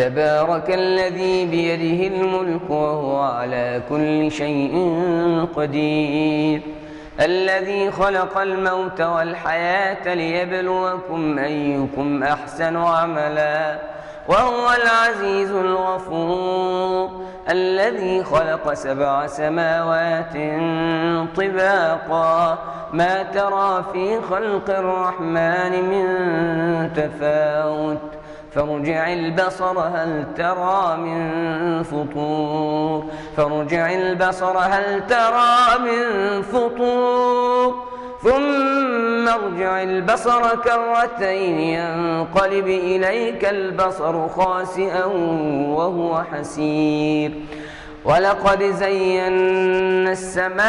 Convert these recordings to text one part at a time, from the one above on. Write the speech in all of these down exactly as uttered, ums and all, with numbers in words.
تبارك الذي بيده الملك وهو على كل شيء قدير الذي خلق الموت والحياة ليبلوكم أيكم أحسن عملا وهو العزيز الغفور الذي خلق سبع سماوات طباقا ما ترى في خلق الرحمن من تفاوت فارجع البصر هل ترى من فطور فارجع البصر هل ترى من فطور ثم ارجع البصر كرتين ينقلب إليك البصر خاسئا وهو حسير ولقد زينا السماء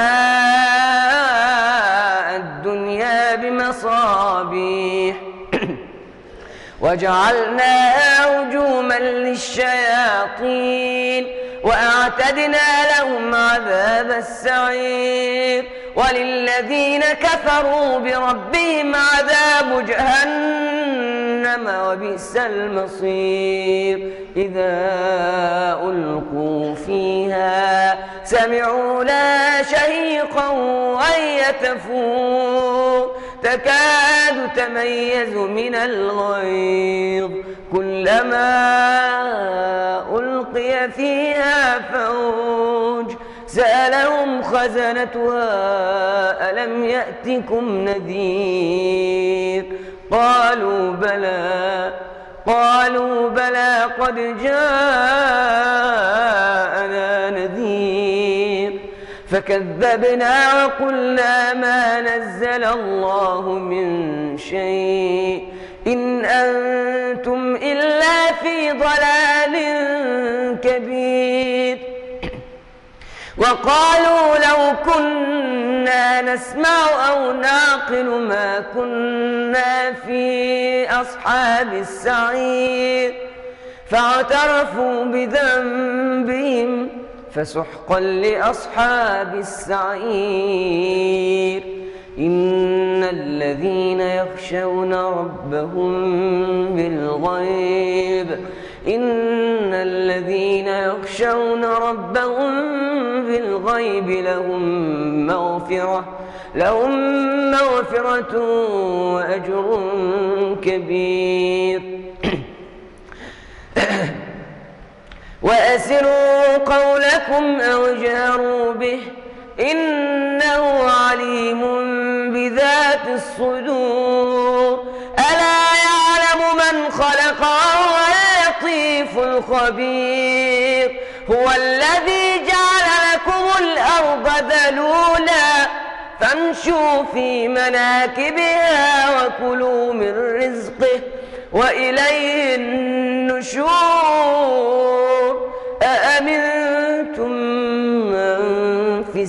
الدنيا بمصابيح وجعلناها رجوما للشياطين وأعتدنا لهم عذاب السعير وللذين كفروا بربهم عذاب جهنم وبئس المصير إذا ألقوا فيها سمعوا لها شهيقا وهي تفور تكاد تميز من الغيظ كلما ألقي فيها فوج سألهم خزنتها ألم يأتكم نذير قالوا بلى قالوا بلى قد جاءنا نذير فكذبنا وقلنا ما نزل الله من شيء إن أنتم إلا في ضلال كبير وقالوا لو كنا نسمع أو نعقل ما كنا في أصحاب السعير فاعترفوا بذنبهم فسحقا لأصحاب السعير إن الذين يخشون ربهم بالغيب إن الذين يخشون ربهم بالغيب لهم مغفرة لهم مغفرة وأجر كبير وأسروا قولكم أو جهروا به إنه عليم بذات الصدور ألا يعلم من خلق وهو اللطيف الخبير هو الذي جعل لكم الأرض ذلولا فامشوا في مناكبها وكلوا من رزقه وإليه النشور أأمنتم من في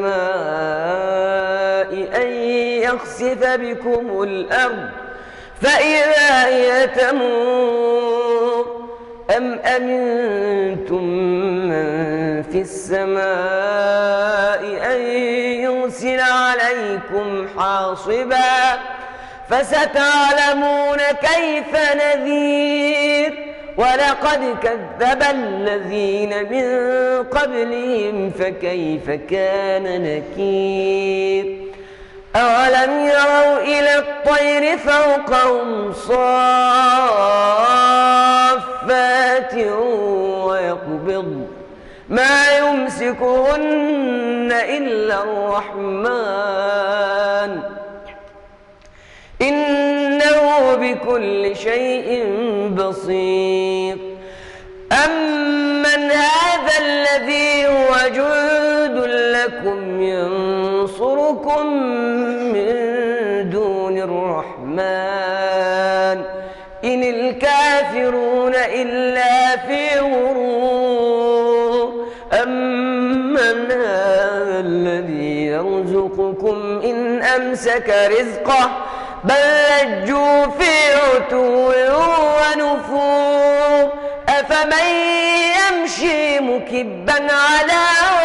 السماء أن يخسف بكم الأرض فإذا هي تمور أم أمنتم من في السماء أن يرسل عليكم حاصبا فستعلمون كيف نذير ولقد كذب الذين من قبلهم فكيف كان نكير أولم يروا إلى الطير فوقهم صافات ويقبض ما يمسكهن إلا الرحمن إنه بكل شيء بصير أمن هذا الذي هو جند لكم ينصركم من دون الرحمن إن الكافرون إلا في غرور أمن هذا الذي يرزقكم إن أمسك رزقه بل لجوا في عتو ونفور أفمن يمشي مكبا على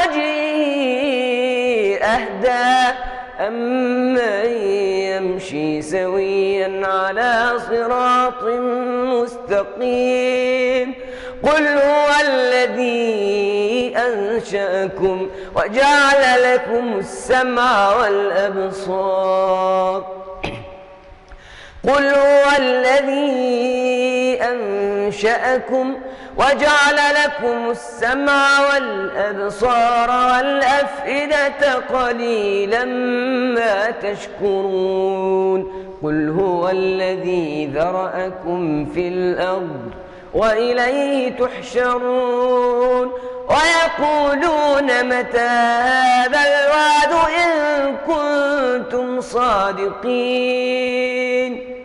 وجهه أهدى أمن يمشي سويا على صراط مستقيم قل هو الذي أنشأكم وجعل لكم السمع والأبصار قل هو الذي أنشأكم وجعل لكم السمع والأبصار والأفئدة قليلا ما تشكرون قل هو الذي ذرأكم في الأرض وإليه تحشرون ويقولون متى هذا الوعد إن كنتم صادقين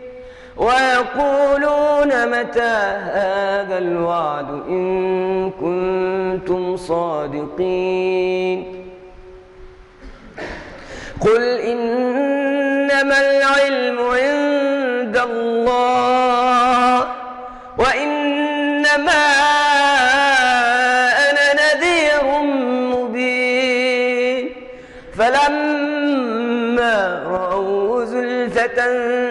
ويقولون متى هذا الوعد إن كنتم صادقين قل إنما العلم عند الله وإنما أنا نذير مبين فلما رأوا زلفة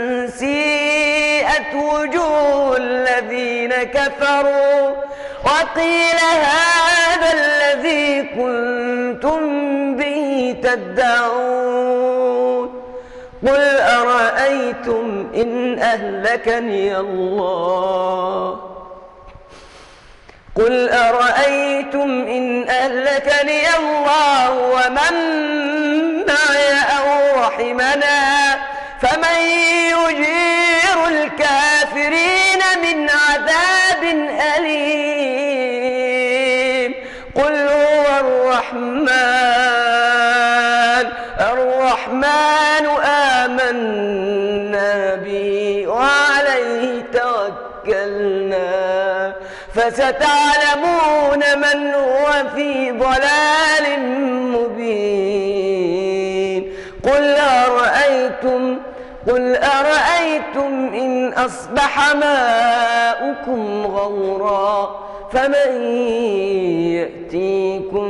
سيئت وجوه الذين كفروا وقيل هذا الذي كنتم به تدعون قل أرأيتم إن أهلكني الله قل أرأيتم إن أهلكني الله ومن معي أو رحمنا فمن يجير الكافرين من عذاب أليم قل هو الرحمن الرحمن آمنا به وعليه توكلنا فستعلمون من هو في ضلال مبين قل أرأيتم قل أرأيتم إن أصبح ماؤكم غورا فمن يأتيكم